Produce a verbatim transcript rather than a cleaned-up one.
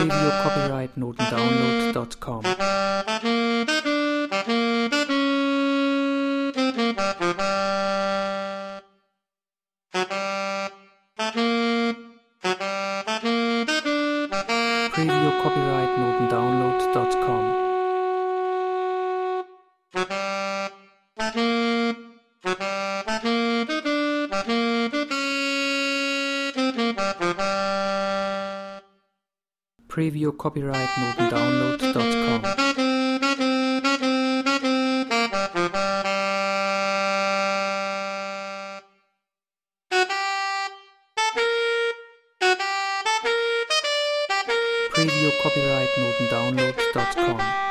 Preview Copyright Notendownload dot com. Preview Copyright Notendownload dot com. Preview Copyright Notendownload dot com. Preview Copyright Notendownload dot com.